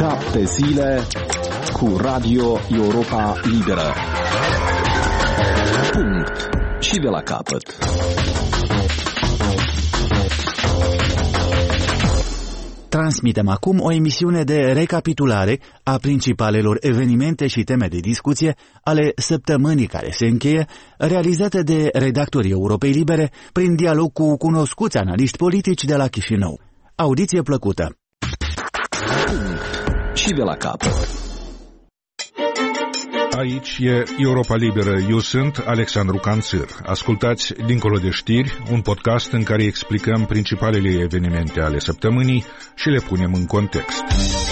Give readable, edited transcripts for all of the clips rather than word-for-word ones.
7 zile cu Radio Europa Liberă. Punct. Și de la capăt. Transmitem acum o emisiune de recapitulare a principalelor evenimente și teme de discuție ale săptămânii care se încheie, realizate de redactorii Europei Libere prin dialog cu cunoscuți analiști politici de la Chișinău. Audiție plăcută! Și de la capăt. Aici e Europa Liberă. Eu sunt Alexandru Canțir. Ascultați Dincolo de știri, un podcast în care explicăm principalele evenimente ale săptămânii și le punem în context.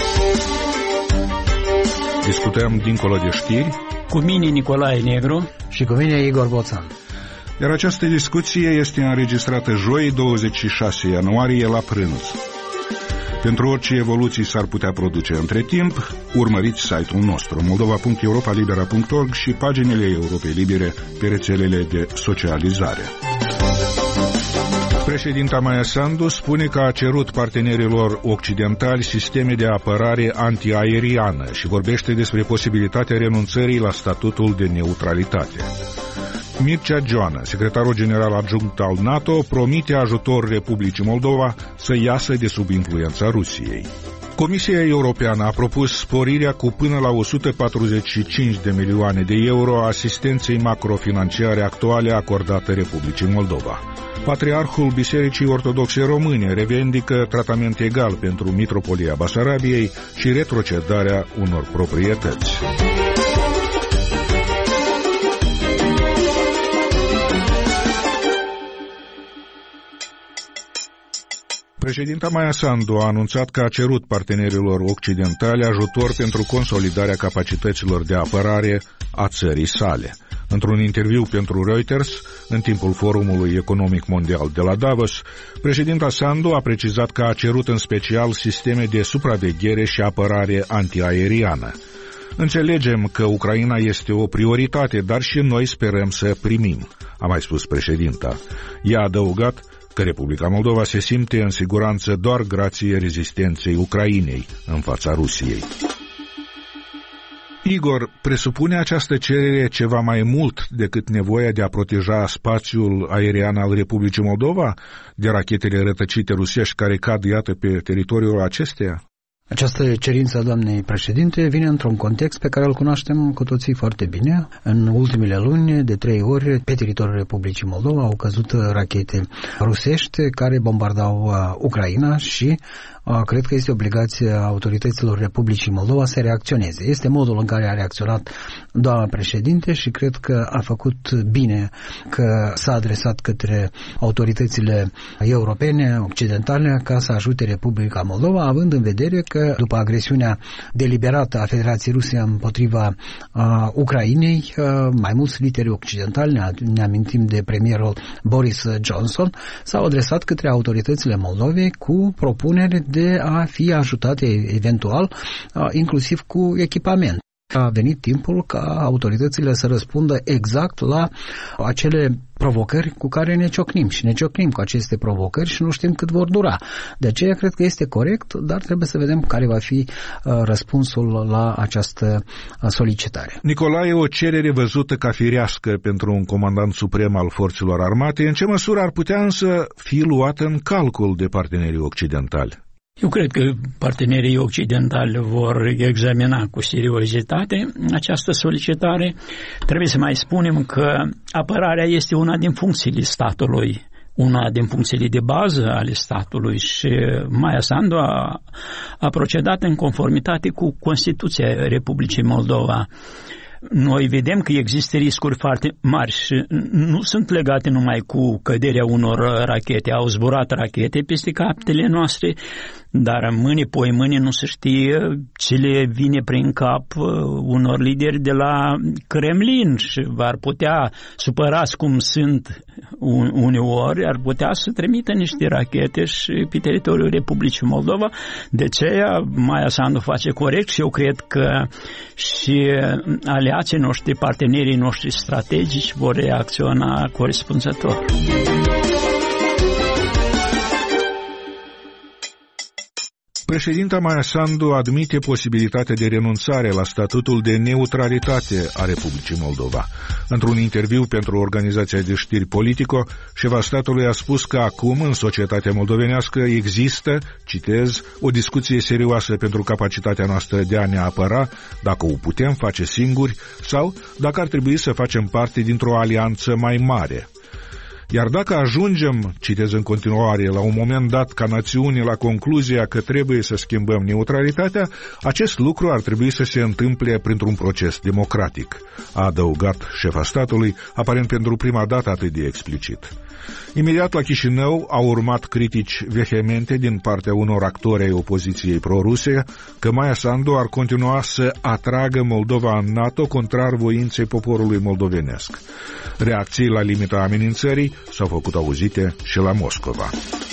Discutăm Dincolo de știri cu mine Nicolae Negru și cu mine Igor Boțan. Iar această discuție este înregistrată joi 26 ianuarie la prânz. Pentru orice evoluții s-ar putea produce între timp, urmăriți site-ul nostru moldova.europalibera.org și paginile Europei Libere pe rețelele de socializare. Președinta Maia Sandu spune că a cerut partenerilor occidentali sisteme de apărare antiaeriană și vorbește despre posibilitatea renunțării la statutul de neutralitate. Mircea Joană, secretarul general adjunct al NATO, promite ajutor Republicii Moldova să iasă de sub influența Rusiei. Comisia Europeană a propus sporirea cu până la 145 de milioane de euro asistenței macrofinanciare actuale acordate Republicii Moldova. Patriarhul Bisericii Ortodoxe Române revendică tratament egal pentru Mitropolia Basarabiei și retrocedarea unor proprietăți. Președinta Maia Sandu a anunțat că a cerut partenerilor occidentali ajutor pentru consolidarea capacităților de apărare a țării sale. Într-un interviu pentru Reuters, în timpul Forumului Economic Mondial de la Davos, președinta Sandu a precizat că a cerut în special sisteme de supraveghere și apărare antiaeriană. Înțelegem că Ucraina este o prioritate, dar și noi sperăm să primim, a mai spus președinta. Ea a adăugat că Republica Moldova se simte în siguranță doar grație rezistenței Ucrainei în fața Rusiei. Igor, presupune această cerere ceva mai mult decât nevoia de a proteja spațiul aerian al Republicii Moldova de rachetele rătăcite rusești care cad, iată, pe teritoriul acesteia? Această cerință a doamnei președinte vine într-un context pe care îl cunoaștem cu toții foarte bine. În ultimele luni, de 3 ori, pe teritoriul Republicii Moldova au căzut rachete rusești care bombardau Ucraina și cred că este obligația autorităților Republicii Moldova să reacționeze. Este modul în care a reacționat doamna președinte și cred că a făcut bine că s-a adresat către autoritățile europene, occidentale, ca să ajute Republica Moldova, având în vedere că după agresiunea deliberată a Federației Ruse împotriva Ucrainei, mai mulți lideri occidentali, ne amintim de premierul Boris Johnson, s-au adresat către autoritățile Moldovei cu propuneri de a fi ajutate eventual, inclusiv cu echipament. A venit timpul ca autoritățile să răspundă exact la acele provocări cu care ne ciocnim și ne ciocnim cu aceste provocări și nu știm cât vor dura. De aceea cred că este corect, dar trebuie să vedem care va fi răspunsul la această solicitare. Nicolae, o cerere văzută ca firească pentru un comandant suprem al forțelor armate, în ce măsură ar putea însă fi luată în calcul de partenerii occidentali? Eu cred că partenerii occidentali vor examina cu seriozitate această solicitare. Trebuie să mai spunem că apărarea este una din funcțiile statului, una din funcțiile de bază ale statului și Maia Sandu a procedat în conformitate cu Constituția Republicii Moldova. Noi vedem că există riscuri foarte mari și nu sunt legate numai cu căderea unor rachete. Au zburat rachete peste capetele noastre, dar mâine nu se știe ce le vine prin cap unor lideri de la Kremlin și ar putea, supărați cum sunt uneori, ar putea să trimită niște rachete și pe teritoriul Republicii Moldova. De aceea Maia Sandu face corect și eu cred că și aliații noștri, partenerii noștri strategici vor reacționa corespunzător. Președinta Maia Sandu admite posibilitatea de renunțare la statutul de neutralitate a Republicii Moldova. Într-un interviu pentru organizația de știri Politico, șefa statului a spus că acum, în societatea moldovenească, există, citez, o discuție serioasă pentru capacitatea noastră de a ne apăra, dacă o putem face singuri sau dacă ar trebui să facem parte dintr-o alianță mai mare. Iar dacă ajungem, citez în continuare, la un moment dat ca națiune la concluzia că trebuie să schimbăm neutralitatea, acest lucru ar trebui să se întâmple printr-un proces democratic, a adăugat șefa statului, aparent pentru prima dată atât de explicit. Imediat la Chișinău au urmat critici vehemente din partea unor actori ai opoziției pro-ruse că Maia Sandu ar continua să atragă Moldova în NATO contrar voinței poporului moldovenesc. Reacții la limita amenințării s-au făcut auzite și la Moscova.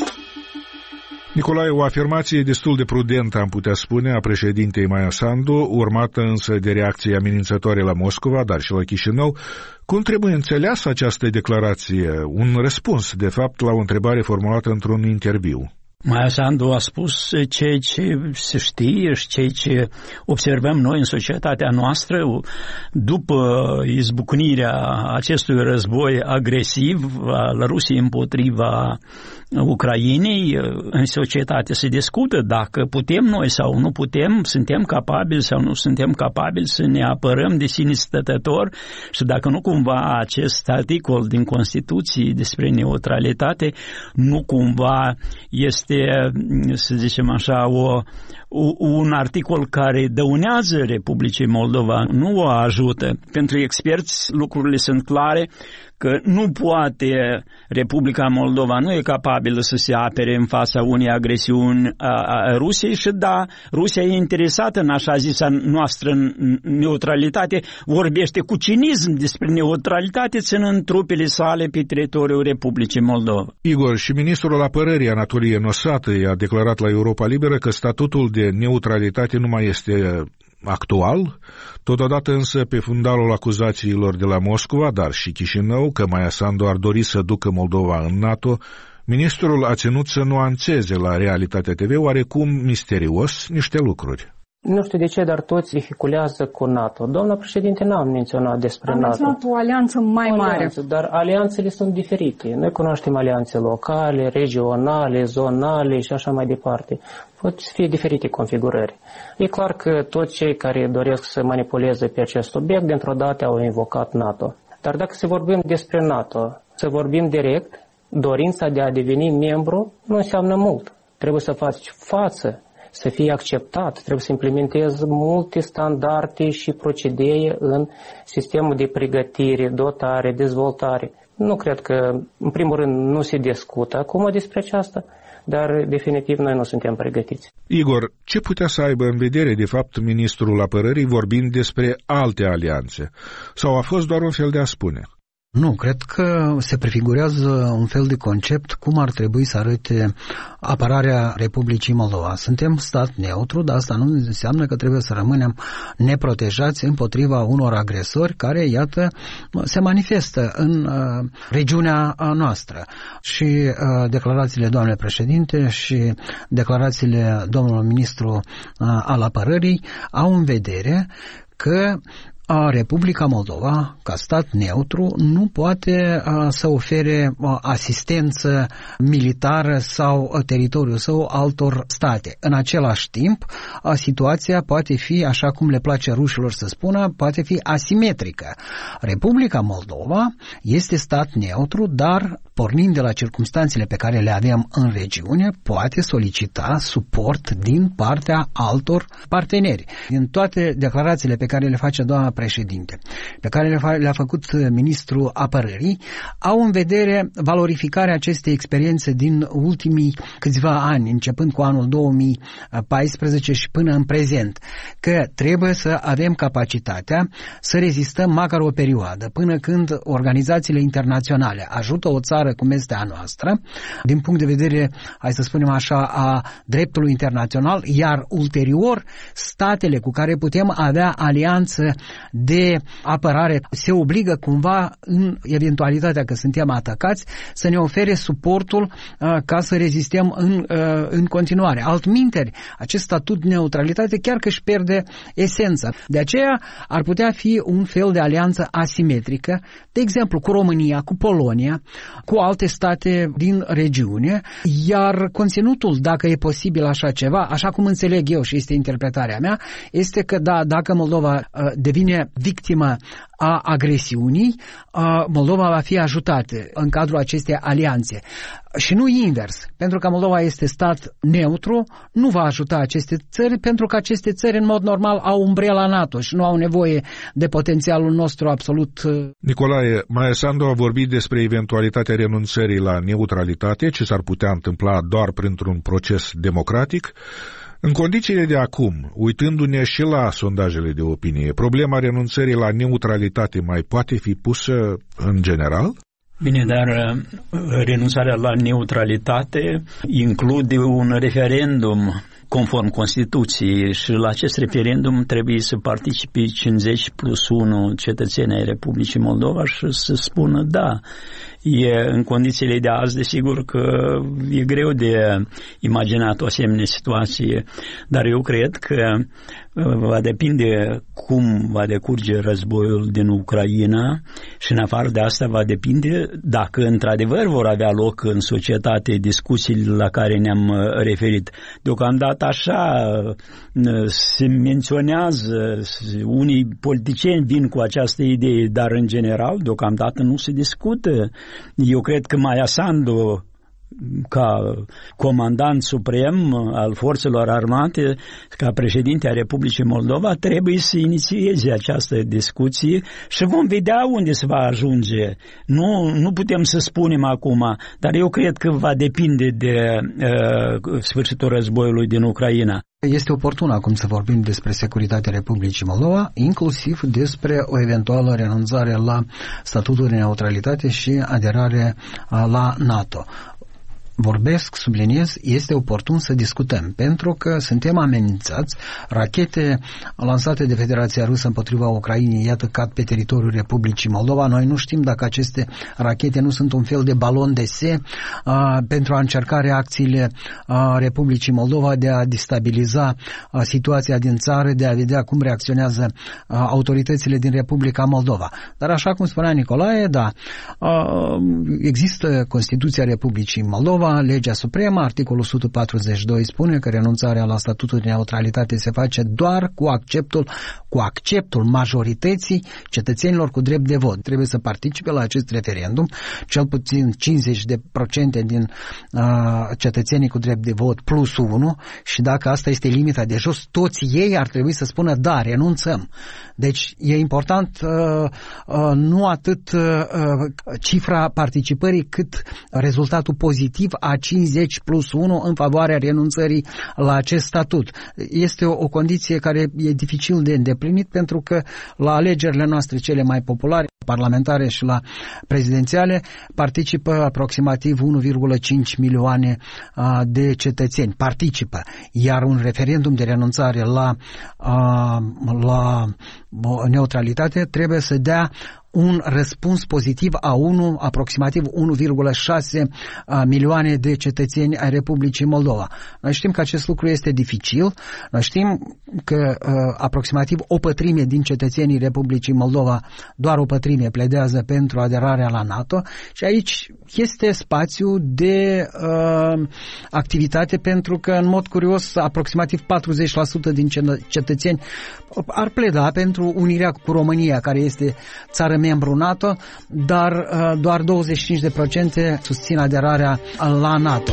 Nicolae, o afirmație destul de prudentă, am putea spune, a președintei Maia Sandu, urmată însă de reacții amenințătoare la Moscova, dar și la Chișinău. Cum trebuie înțeleasă această declarație? Un răspuns, de fapt, la o întrebare formulată într-un interviu. Maia Sandu a spus ceea ce se știe și ceea ce observăm noi în societatea noastră după izbucnirea acestui război agresiv al Rusiei împotriva Ucrainei. În societate se discută dacă putem noi sau nu putem, suntem capabili sau nu suntem capabili să ne apărăm de sine stătător și dacă nu cumva acest articol din Constituție despre neutralitate nu cumva este, să zicem așa, un articol care dăunează Republicii Moldova, nu o ajută. Pentru experți lucrurile sunt clare că nu poate Republica Moldova, nu e capabilă să se apere în fața unei agresiuni a Rusiei și da, Rusia e interesată în așa zisa noastră neutralitate, vorbește cu cinism despre neutralitate ținând trupele sale pe teritoriul Republicii Moldova. Igor, și ministrul apărării Anatolie Nosată a declarat la Europa Liberă că statutul de neutralitate nu mai este actual, totodată însă pe fundalul acuzațiilor de la Moscova, dar și Chișinău, că Maia Sandu ar dori să ducă Moldova în NATO, ministrul a ținut să nuanțeze la Realitatea TV oarecum misterios niște lucruri. Nu știu de ce, dar toți vehiculează cu NATO. Doamna președinte n-a menționat despre NATO. Am menționat o alianță mai mare. Dar alianțele sunt diferite. Noi cunoaștem alianțe locale, regionale, zonale și așa mai departe. Pot fi diferite configurări. E clar că toți cei care doresc să manipuleze pe acest subiect, dintr-o dată au invocat NATO. Dar dacă să vorbim despre NATO, să vorbim direct, dorința de a deveni membru nu înseamnă mult. Trebuie să faci față, să fie acceptat, trebuie să implementezi multe standarde și procedee în sistemul de pregătire, dotare, dezvoltare. Nu cred că, în primul rând, nu se discută acum despre aceasta, dar definitiv noi nu suntem pregătiți. Igor, ce putea să aibă în vedere, de fapt, ministrul apărării vorbind despre alte alianțe? Sau a fost doar un fel de a spune? Nu, cred că se prefigurează un fel de concept cum ar trebui să arate apărarea Republicii Moldova. Suntem stat neutru, dar asta nu înseamnă că trebuie să rămânem neprotejați împotriva unor agresori care, iată, se manifestă în regiunea noastră. Și declarațiile doamnei președinte și declarațiile domnului ministru al apărării au în vedere că Republica Moldova, ca stat neutru, nu poate să ofere asistență militară sau teritoriul său altor state. În același timp, situația poate fi, așa cum le place rușilor să spună, poate fi asimetrică. Republica Moldova este stat neutru, dar, pornind de la circumstanțele pe care le avem în regiune, poate solicita suport din partea altor parteneri. Din toate declarațiile pe care le face doamna președinte, pe care le-a făcut ministrul apărării, au în vedere valorificarea acestei experiențe din ultimii câțiva ani, începând cu anul 2014 și până în prezent, că trebuie să avem capacitatea să rezistăm măcar o perioadă, până când organizațiile internaționale ajută o țară cum este a noastră, din punct de vedere, hai să spunem așa, a dreptului internațional, iar ulterior statele cu care putem avea alianță de apărare se obligă cumva, în eventualitatea că suntem atacați, să ne ofere suportul ca să rezistăm în continuare. Altminteri, acest statut de neutralitate chiar că își pierde esența. De aceea ar putea fi un fel de alianță asimetrică, de exemplu cu România, cu Polonia, cu alte state din regiune, iar conținutul, dacă e posibil așa ceva, așa cum înțeleg eu și este interpretarea mea, este că dacă Moldova devine victimă a agresiunii, Moldova va fi ajutată în cadrul acestei alianțe. Și nu invers, pentru că Moldova este stat neutru, nu va ajuta aceste țări, pentru că aceste țări în mod normal au umbrela NATO și nu au nevoie de potențialul nostru absolut. Nicolae, Maia Sandu a vorbit despre eventualitatea renunțării la neutralitate, ce s-ar putea întâmpla doar printr-un proces democratic. În condițiile de acum, uitându-ne și la sondajele de opinie, problema renunțării la neutralitate mai poate fi pusă în general? Bine, dar renunțarea la neutralitate include un referendum conform Constituției și la acest referendum trebuie să participe 50+1 cetățeni ai Republicii Moldova și să spună da. În condițiile de azi, desigur că e greu de imaginat o asemenea situație, dar eu cred că va depinde cum va decurge războiul din Ucraina și în afară de asta va depinde dacă într-adevăr vor avea loc în societate discuțiile la care ne-am referit. Deocamdată așa se menționează, unii politicieni vin cu această idee, dar în general deocamdată nu se discută. Eu cred că Maia Sandu, ca comandant suprem al forțelor armate, ca președinte a Republicii Moldova, trebuie să inițieze această discuție și vom vedea unde se va ajunge. Nu putem să spunem acum, dar eu cred că va depinde de sfârșitul războiului din Ucraina. Este oportun acum să vorbim despre securitatea Republicii Moldova, inclusiv despre o eventuală renunțare la statutul de neutralitate și aderare la NATO. Vorbesc, subliniez, este oportun să discutăm, pentru că suntem amenințați. Rachete lansate de Federația Rusă împotriva Ucrainei, iată, cad pe teritoriul Republicii Moldova. Noi nu știm dacă aceste rachete nu sunt un fel de balon de se pentru a încerca reacțiile Republicii Moldova de a destabiliza situația din țară, de a vedea cum reacționează autoritățile din Republica Moldova. Dar așa cum spunea Nicolae, da, există Constituția Republicii Moldova, legea supremă, articolul 142 spune că renunțarea la statutul de neutralitate se face doar cu acceptul majorității cetățenilor cu drept de vot. Trebuie să participe la acest referendum cel puțin 50% din cetățenii cu drept de vot plus 1 și dacă asta este limita de jos, toți ei ar trebui să spună da, renunțăm. Deci e important nu atât cifra participării cât rezultatul pozitiv a 50+1 în favoarea renunțării la acest statut. Este o condiție care e dificil de îndeplinit pentru că la alegerile noastre cele mai populare, parlamentare și la prezidențiale, participă aproximativ 1,5 milioane de cetățeni. Participă. Iar un referendum de renunțare la neutralitate trebuie să dea un răspuns pozitiv a aproximativ 1,6 milioane de cetățeni ai Republicii Moldova. Noi știm că acest lucru este dificil, noi știm că aproximativ o pătrime din cetățenii Republicii Moldova, doar o pătrime, pledează pentru aderarea la NATO și aici este spațiu de activitate pentru că, în mod curios, aproximativ 40% din cetățeni ar pleda pentru unirea cu România, care este țară membru NATO, dar doar 25% susțin aderarea la NATO.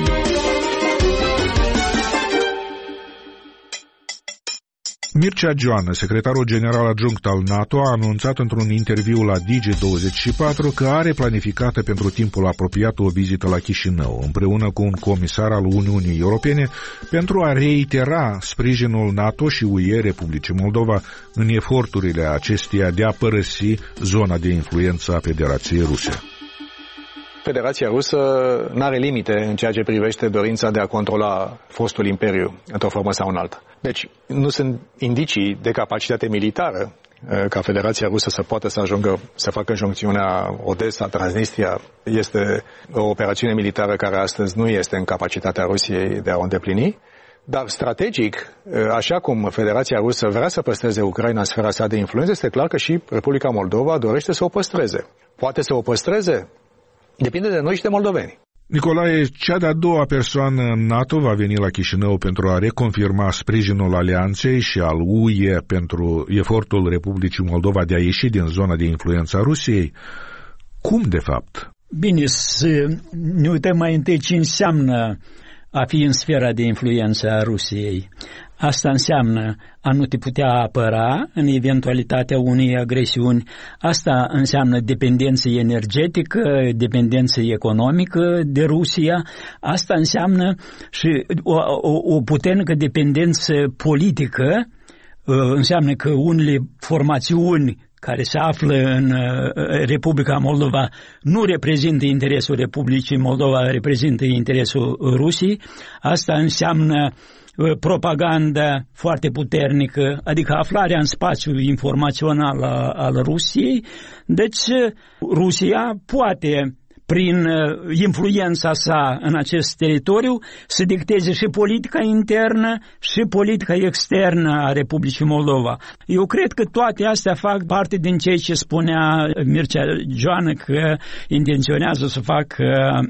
Mircea Joană, secretarul general adjunct al NATO, a anunțat într-un interviu la Digi24 că are planificată pentru timpul apropiat o vizită la Chișinău, împreună cu un comisar al Uniunii Europene, pentru a reitera sprijinul NATO și UE Republicii Moldova în eforturile acesteia de a părăsi zona de influență a Federației Ruse. Federația Rusă nu are limite în ceea ce privește dorința de a controla fostul imperiu într-o formă sau în alta. Deci nu sunt indicii de capacitate militară ca Federația Rusă să poată să ajungă să facă înjuncțiunea Odessa, Transnistria, este o operațiune militară care astăzi nu este în capacitatea Rusiei de a o îndeplini, dar strategic, așa cum Federația Rusă vrea să păstreze Ucraina în sfera sa de influență, este clar că și Republica Moldova dorește să o păstreze. Poate să o păstreze? Depinde de noi și de moldoveni. Nicolae, cea de-a doua persoană în NATO va veni la Chișinău pentru a reconfirma sprijinul alianței și al UE pentru efortul Republicii Moldova de a ieși din zona de influență a Rusiei. Cum, de fapt? Bine, să ne uităm mai întâi ce înseamnă a fi în sfera de influență a Rusiei. Asta înseamnă a nu te putea apăra în eventualitatea unei agresiuni. Asta înseamnă dependență energetică, dependență economică de Rusia. Asta înseamnă și o puternică dependență politică. Înseamnă că unele formațiuni care se află în Republica Moldova nu reprezintă interesul Republicii Moldova, reprezintă interesul Rusiei. Asta înseamnă propaganda foarte puternică, adică aflarea în spațiul informațional al Rusiei. Deci Rusia poate, prin influența sa în acest teritoriu, să dicteze și politica internă și politica externă a Republicii Moldova. Eu cred că toate astea fac parte din ceea ce spunea Mircea Joană, că intenționează să facă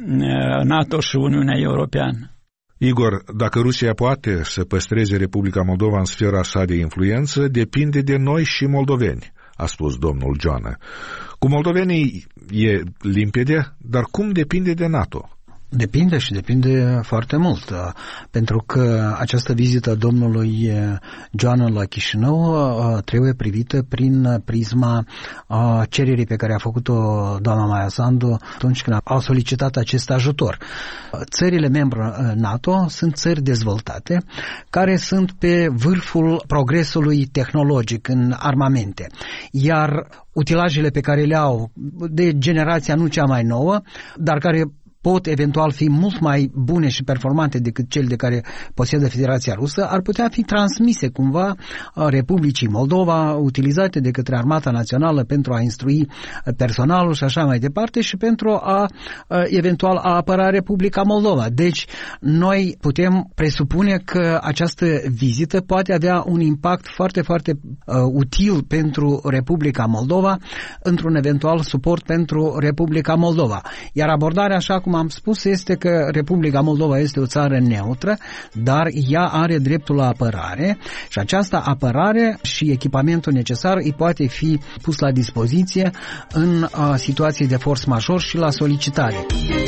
NATO și Uniunea Europeană. Igor, dacă Rusia poate să păstreze Republica Moldova în sfera sa de influență, depinde de noi și moldoveni, a spus domnul Joană. Cu moldovenii e limpede, dar cum depinde de NATO? Depinde și depinde foarte mult, pentru că această vizită a domnului Joană la Chișinău trebuie privită prin prisma cererii pe care a făcut-o doamna Maia Sandu atunci când a solicitat acest ajutor. Țările membre NATO sunt țări dezvoltate care sunt pe vârful progresului tehnologic în armamente, iar utilajele pe care le au de generația nu cea mai nouă, dar care pot eventual fi mult mai bune și performante decât cele de care posedă Federația Rusă, ar putea fi transmise cumva Republicii Moldova, utilizate de către Armata Națională pentru a instrui personalul și așa mai departe și pentru a eventual a apăra Republica Moldova. Deci noi putem presupune că această vizită poate avea un impact foarte, foarte util pentru Republica Moldova într-un eventual suport pentru Republica Moldova. Iar abordarea, așa cum am spus, este că Republica Moldova este o țară neutră, dar ea are dreptul la apărare și această apărare și echipamentul necesar îi poate fi pus la dispoziție în situații de force majeure și la solicitare.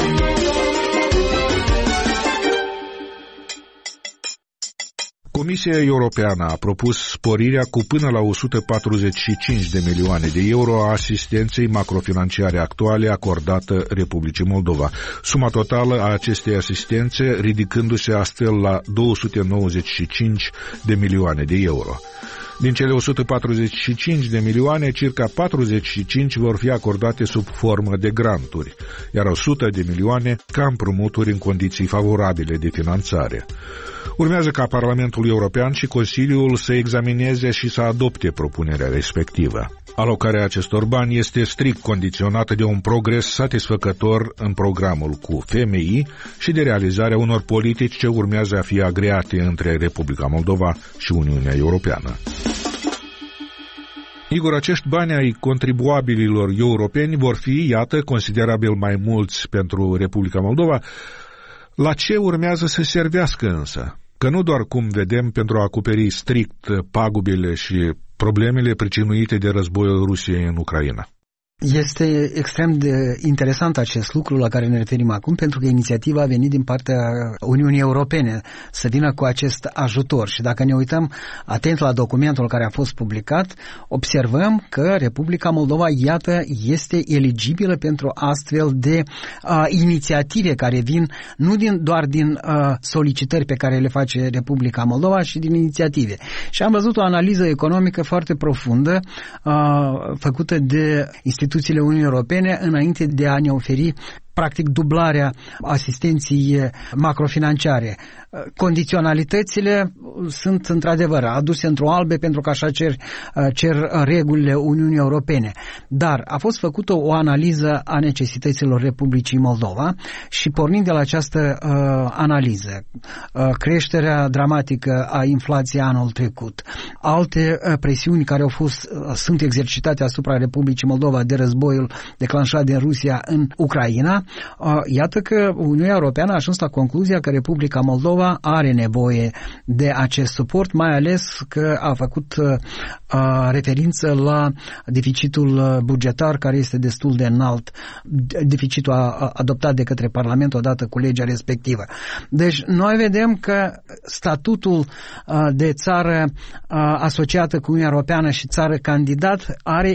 Comisia Europeană a propus sporirea cu până la 145 de milioane de euro a asistenței macrofinanciare actuale acordată Republicii Moldova. Suma totală a acestei asistențe ridicându-se astfel la 295 de milioane de euro. Din cele 145 de milioane, circa 45 vor fi acordate sub formă de granturi, iar 100 de milioane ca împrumuturi în condiții favorabile de finanțare. Urmează ca Parlamentul European și Consiliul să examineze și să adopte propunerea respectivă. Alocarea acestor bani este strict condiționată de un progres satisfăcător în programul cu FMI și de realizarea unor politici ce urmează a fi agreate între Republica Moldova și Uniunea Europeană. Igor, acești bani ai contribuabililor europeni vor fi, iată, considerabil mai mulți pentru Republica Moldova. La ce urmează să servească însă? Că nu doar, cum vedem, pentru a acoperi strict pagubele și problemele pricinuite de războiul Rusiei în Ucraina. Este extrem de interesant acest lucru la care ne referim acum, pentru că inițiativa a venit din partea Uniunii Europene să vină cu acest ajutor. Și dacă ne uităm atent la documentul care a fost publicat, observăm că Republica Moldova, iată, este eligibilă pentru astfel de inițiative care vin nu doar din solicitări pe care le face Republica Moldova, ci din inițiative. Și am văzut o analiză economică foarte profundă făcută de instituțiile Uniunii Europene înainte de a ne oferi practic dublarea asistenței macrofinanciare. Condiționalitățile sunt într-adevăr aduse într-o albe pentru că așa cer regulile Uniunii Europene. Dar a fost făcută o analiză a necesităților Republicii Moldova și pornind de la această analiză, creșterea dramatică a inflației anul trecut, alte presiuni care sunt exercitate asupra Republicii Moldova de războiul declanșat de Rusia în Ucraina, iată că Uniunea Europeană a ajuns la concluzia că Republica Moldova are nevoie de acest suport, mai ales că a făcut referință la deficitul bugetar care este destul de înalt, deficitul adoptat de către Parlament odată cu legea respectivă. Deci noi vedem că statutul de țară asociată cu Uniunea Europeană și țară candidat are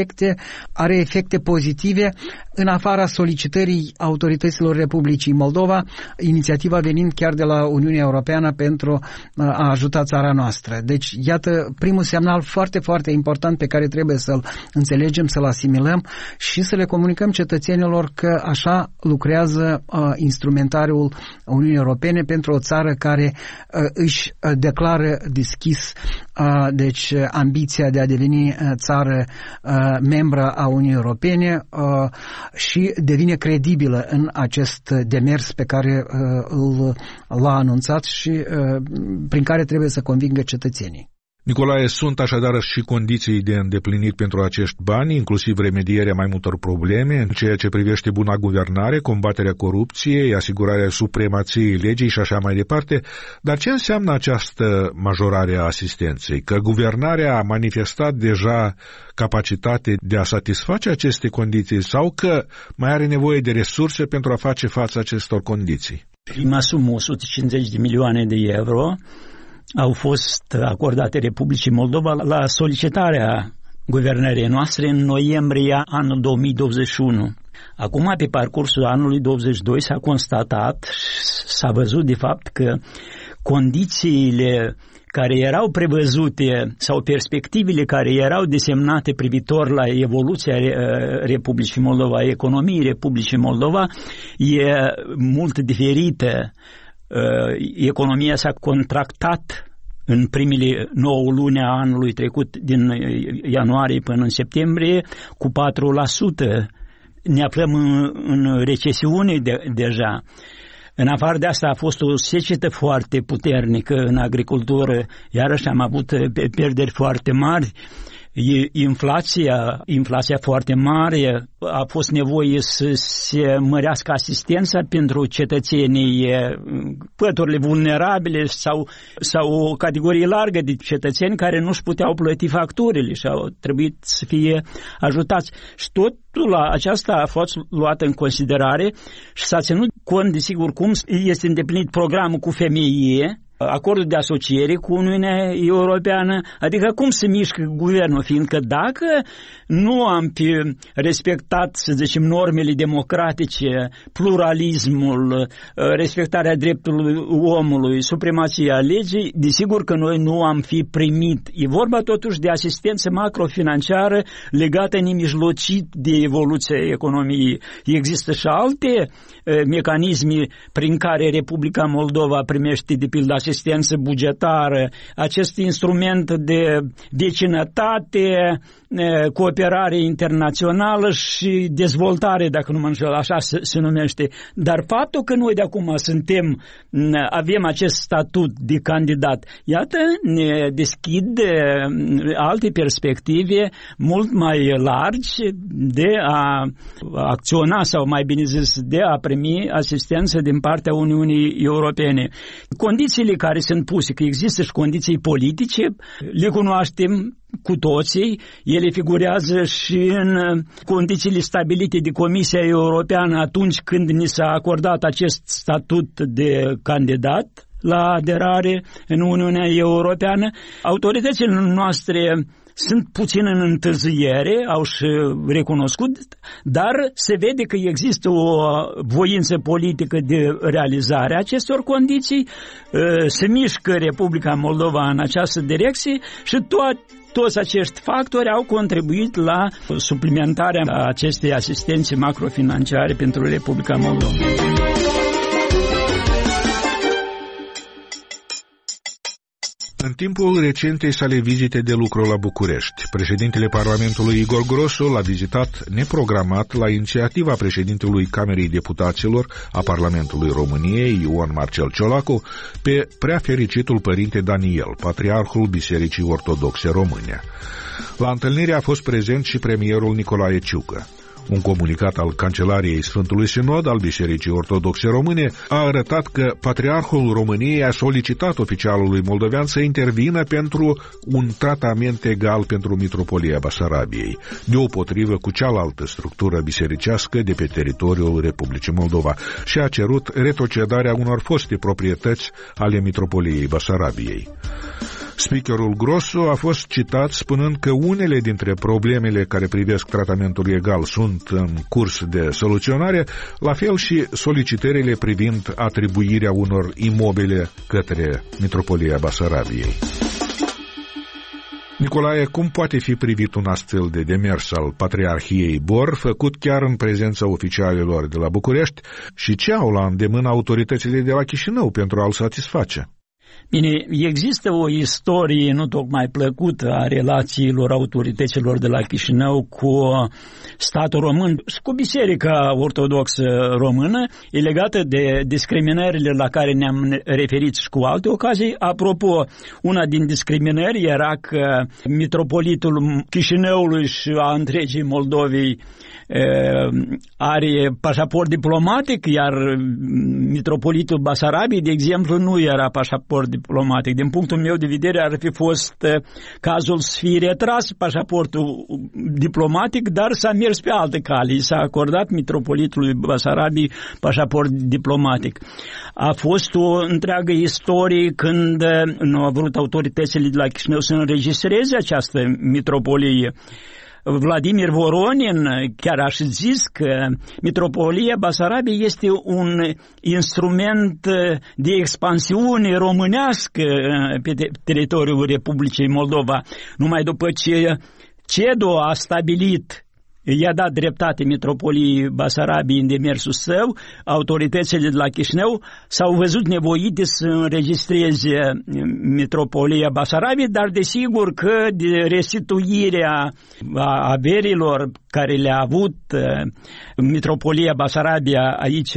efecte pozitive în afara solicitării autorităților Republicii Moldova, inițiativa venind chiar de la Uniunea Europeană pentru a ajuta țara noastră. Deci, iată, primul semnal foarte, foarte important pe care trebuie să-l înțelegem, să-l asimilăm și să le comunicăm cetățenilor că așa lucrează instrumentariul Uniunii Europene pentru o țară care își declară deschis deci ambiția de a deveni țară membră a Uniunii Europene și devine credibilă în acest demers pe care l-a anunțat și prin care trebuie să convingă cetățenii. Nicolae, sunt așadar și condiții de îndeplinit pentru acești bani, inclusiv remedierea mai multor probleme în ceea ce privește buna guvernare, combaterea corupției, asigurarea supremației legii și așa mai departe. Dar ce înseamnă această majorare a asistenței? Că guvernarea a manifestat deja capacitate de a satisface aceste condiții sau că mai are nevoie de resurse pentru a face față acestor condiții? Prima sumă, 150 de milioane de euro, au fost acordate Republicii Moldova la solicitarea guvernării noastre în noiembrie anul 2021. Acum, pe parcursul anului 2022, s-a constatat, s-a văzut de fapt că condițiile care erau prevăzute sau perspectivele care erau desemnate privitor la evoluția Republicii Moldova, economiei Republicii Moldova, e mult diferită. Economia s-a contractat în primele 9 luni a anului trecut, din ianuarie până în septembrie, cu 4%. Ne aflăm în recesiune deja. În afară de asta a fost o secetă foarte puternică în agricultură, iarăși am avut pierderi foarte mari. Inflația foarte mare, a fost nevoie să se mărească asistența pentru cetățenii, păturile vulnerabile sau o categorie largă de cetățeni care nu-și puteau plăti facturile și au trebuit să fie ajutați. Și totul aceasta a fost luat în considerare și s-a ținut cont, desigur, cum este îndeplinit programul cu FMI, acordul de asociere cu Uniunea Europeană, adică cum se mișcă guvernul, fiindcă dacă nu am respectat, să zicem, normele democratice, pluralismul, respectarea dreptului omului, supremația legii, desigur că noi nu am fi primit. E vorba totuși de asistență macrofinanciară legată nemijlocit de evoluția economiei. Există și alte mecanisme prin care Republica Moldova primește, de pildă, asistență bugetară, acest instrument de vecinătate, cooperare internațională și dezvoltare, dacă nu mă înșel, așa se numește. Dar faptul că noi de acum avem acest statut de candidat, iată, ne deschid alte perspective mult mai largi de a acționa sau, mai bine zis, de a primi asistență din partea Uniunii Europene. Condițiile care sunt puse, că există și condiții politice, le cunoaștem cu toții, ele figurează și în condițiile stabilite de Comisia Europeană atunci când ni s-a acordat acest statut de candidat la aderare în Uniunea Europeană. Autoritățile noastre sunt puțin în întârziere, au și recunoscut, dar se vede că există o voință politică de realizare a acestor condiții, se mișcă Republica Moldova în această direcție și toți acești factori au contribuit la suplimentarea acestei asistențe macrofinanciare pentru Republica Moldova. În timpul recentei sale vizite de lucru la București, președintele Parlamentului Igor Grosu l-a vizitat neprogramat la inițiativa președintelui Camerei Deputaților a Parlamentului României, Ion Marcel Ciolacu, pe prea fericitul părinte Daniel, patriarhul Bisericii Ortodoxe Române. La întâlnire a fost prezent și premierul Nicolae Ciucă. Un comunicat al Cancelariei Sfântului Sinod al Bisericii Ortodoxe Române a arătat că Patriarhul României a solicitat oficialului moldovean să intervină pentru un tratament egal pentru Mitropolia Basarabiei, deopotrivă cu cealaltă structură bisericească de pe teritoriul Republicii Moldova, și a cerut retrocedarea unor foste proprietăți ale Mitropoliei Basarabiei. Speakerul Grosu a fost citat spunând că unele dintre problemele care privesc tratamentul egal sunt în curs de soluționare, la fel și solicitările privind atribuirea unor imobile către Mitropolia Basarabiei. Nicolae, cum poate fi privit un astfel de demers al Patriarhiei Bor, făcut chiar în prezența oficialilor de la București, și ce au la îndemână autoritățile de la Chișinău pentru a-l satisface? Bine, există o istorie nu tocmai plăcută a relațiilor autorităților de la Chișinău cu statul român și cu Biserica Ortodoxă Română, e legată de discriminările la care ne-am referit și cu alte ocazii. Apropo, una din discriminări era că mitropolitul Chișinăului și a întregii Moldovei are pașaport diplomatic, iar mitropolitul Basarabiei, de exemplu, nu era pașaport diplomatic. Din punctul meu de vedere ar fi fost cazul să fie retras pașaportul diplomatic, dar s-a mers pe alte cale. S-a acordat mitropolitului Basarabiei pașaport diplomatic. A fost o întreagă istorie când nu au vrut autoritățile de la Chișinău să înregistreze această mitropolie. Vladimir Voronin chiar a zis că Mitropolia Basarabiei este un instrument de expansiune românească pe teritoriul Republicii Moldova. Numai după ce CEDO a stabilit, i-a dat dreptate Mitropoliei Basarabiei în demersul său, autoritățile de la Chișinău s-au văzut nevoite să înregistreze Mitropolia Basarabiei, dar desigur că de restituirea averilor care le-a avut Mitropolia Basarabia aici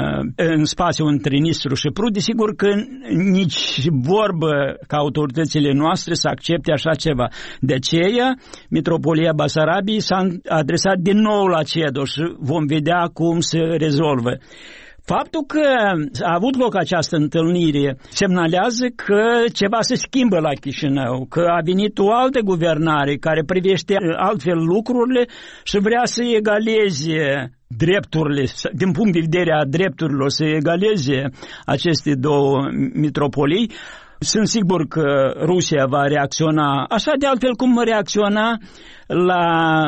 în spațiul între Nistru și Prut, desigur că nici vorbă ca autoritățile noastre să accepte așa ceva. De aceea Mitropolia Basarabiei s-a adresat din nou la CEDO și vom vedea cum se rezolvă. Faptul că a avut loc această întâlnire semnalează că ceva se schimbă la Chișinău, că a venit o altă guvernare care privește altfel lucrurile și vrea să egaleze drepturile, din punct de vedere a drepturilor, să egaleze aceste două mitropolii. Sunt sigur că Rusia va reacționa așa de altfel cum reacționa la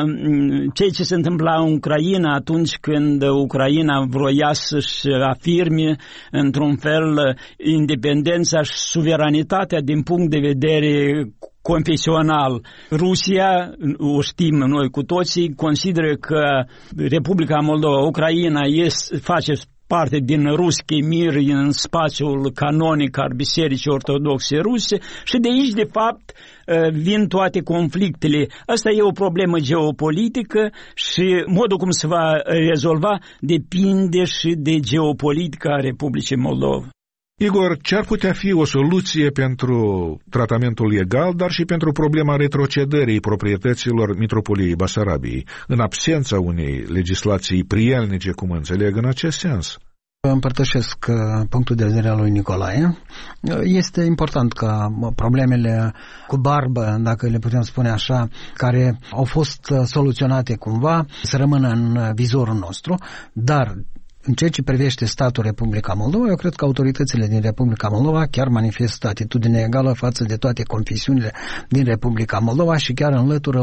ceea ce se întâmpla în Ucraina atunci când Ucraina vroia să-și afirme într-un fel independența și suveranitatea din punct de vedere confesional. Rusia, o știm noi cu toții, consideră că Republica Moldova, Ucraina, face parte din Ruski Mir în spațiul canonic al Bisericii Ortodoxe Ruse și de aici, de fapt, vin toate conflictele. Asta e o problemă geopolitică și modul cum se va rezolva depinde și de geopolitica Republicii Moldova. Igor, ce ar putea fi o soluție pentru tratamentul egal, dar și pentru problema retrocedării proprietăților Mitropoliei Basarabiei, în absența unei legislații prielnice, cum înțeleg, în acest sens? Împărtășesc punctul de vedere al lui Nicolae. Este important ca problemele cu barbă, dacă le putem spune așa, care au fost soluționate cumva, să rămână în vizorul nostru, dar în ceea ce privește statul Republica Moldova, eu cred că autoritățile din Republica Moldova chiar manifestă atitudine egală față de toate confesiunile din Republica Moldova și chiar înlătură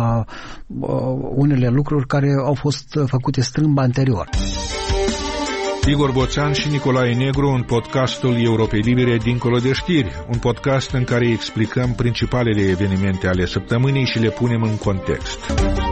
unele lucruri care au fost făcute strâmb anterior. Igor Boțan și Nicolae Negru în podcastul Europei Libere Dincolo de știri, un podcast în care explicăm principalele evenimente ale săptămânii și le punem în context.